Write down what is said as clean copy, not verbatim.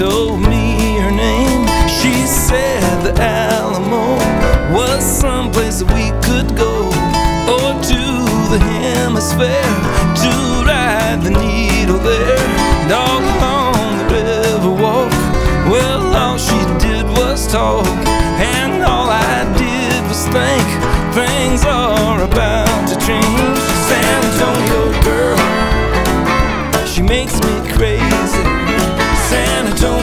told me her name. She said the Alamo was someplace that we could go, or to the hemisphere to ride the needle there. And all along the river walk, well, all she did was talk.